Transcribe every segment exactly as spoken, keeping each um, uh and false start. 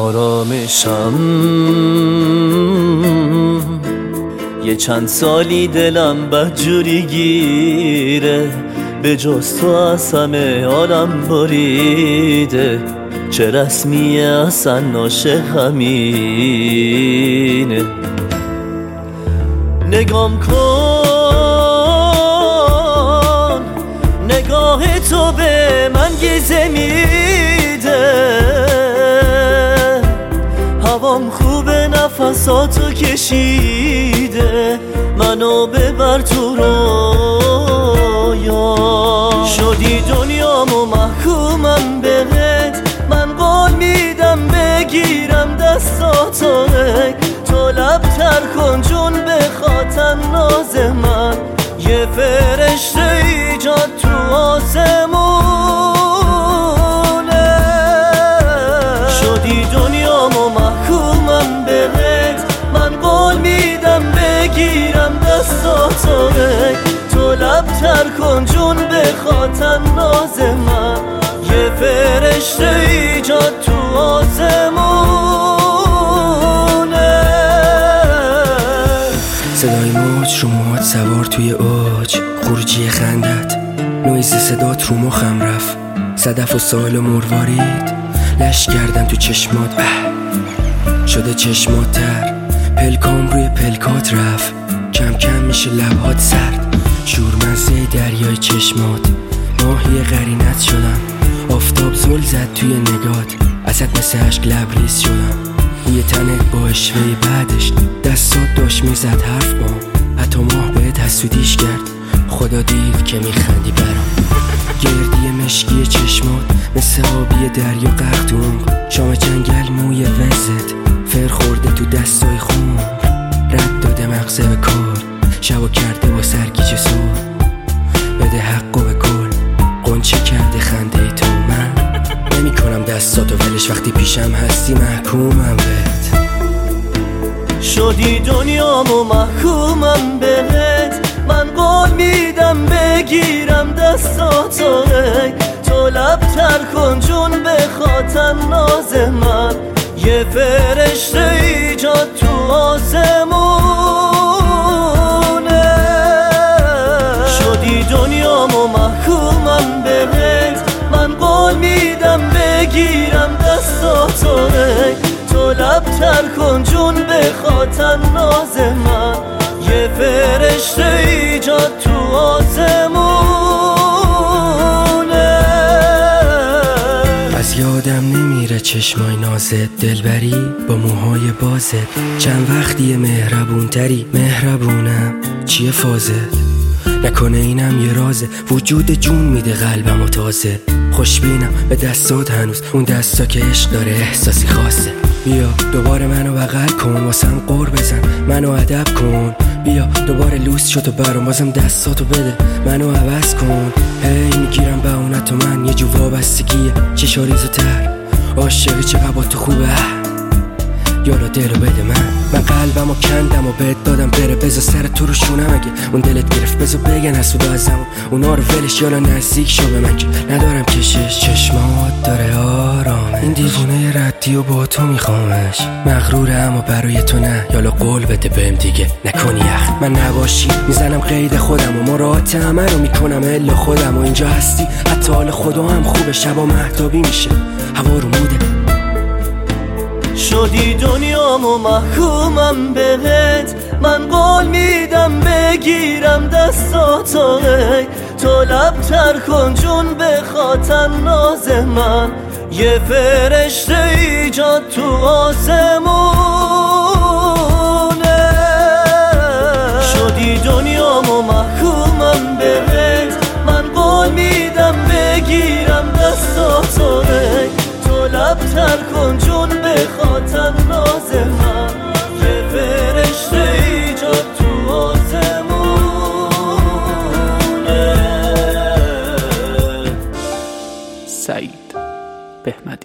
آرامشم یه چند سالی دلم بدجوری گیره، به جز تو از همه عالم بریده. چه رسمیه اصلا عاشق همینه. نگام کن، نگاه تو به من گیزه میده. هوام خوبه، نفساتو کشیده، منو ببر تو رویا. شدی دنیامو محکومم بهت، من قول میدم بگیرم دستاتو. تو لب تر کن جون بخواد ناز من، یه فرشته ایجاد تو آسمونه. شدی دنیامو محکومم بهت، من قول میدم بگیرم دستاتو. تو لب تر کن جون بخواد ناز من، یه فرشته ایجاد تو آسمونه. صدای موج رو موهات سوار توی اوج، خروجی خندت نویز صدات رو مخم رفت. صدف و سال و مروارید لش کردم تو چشمات، اه شده چشمات تر، پلکام روی پلکات رفت. کم کم میشه لبهات سرد، شورمزه دریای چشمات. ماهی قرینت شدم، آفتاب زل زد توی نگات. ازت مثل عشق لبریز شدم، روی تنت با اشوهی بعدش دستات داشت میزد حرف با. حتی ماه بهت حسودیش کرد، خدا دید که میخندی برام. گردی مشکی چشمات مثل آبی دریا غرق تو عمق. شام جنگل موی وزت فر خورده تو دستای خون. رد داده مغزه به کار، شبا کرده با سرگیجه سور. بده حقو به کل، قنچه کرده خنده تو. من نمی کنم دستاتو ولش، وقتی پیشم هستی محکومم بهت. شدی دنیامو محکومم بهت، من قول میدم بگیرم دستاتو. تو لب تر کن جون بخواد ناز من، یه فرشته ایجاد تو آسمونه. شدی دنیامو محکومم بهت، من قول میدم بگیرم دستاتو. تو لب تر کن جون بخواد ناز من، یه فرشته ایجاد تو آسمونه. از یادم نمیره چشمای نازت، دلبری با موهای بازت. چند وقتیه مهربون تری، مهربونم چیه فازت؟ نکنه اینم یه رازه، وجود جون میده قلبم و تازه. خوشبینم به دستات هنوز، اون دستا که عشق داره احساسی خاصه. بیا دوباره منو بغل کن، واسم قور بزن، منو ادب کن. بیا دوباره لوس شد و برام، بازم دستاتو بده، منو عوض کن. هی میگیرم به اونت و من، یه جو وابستگیه چشا ریزو تر. عاشقی چقدر با تو خوبه، یالا دلو بده من. من قلبمو کندم و بهت دادم بره، بذار سر تو رو شونم. اگه اون دلت گرفت بذار بگن حسودا ازمو، اونا رو ولش، یالا نزدیک شو به من که ندارم کشش. چشمات داره آرامش، این دیوونه ردی و با تو میخوامش. مغروره اما برای تو نه، یالا قول بده بهم دیگه نکنی یخ. من نباشی میزنم قید خودم و مراعات همه رو میکنم الا خودم. و اینجا هستی حتی حال خدا هم خوبه، شبا مهتابی میشه هوا رو موده. شدی دنیامو محکومم بهت، من قول میدم بگیرم دستاتو. تو لب تر کن جون بخواد ناز من، یه فرشته ایجاد تو آسمونه. شدی دنیامو محکومم بهت، من قول میدم بگیرم دستاتو. تو لب تر کن جون بخواد ناز من، یه فرشته ایجاد تو آسمونه. سعید بهمدی.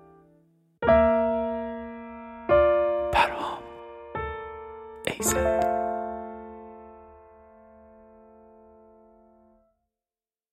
پرهام ایزد.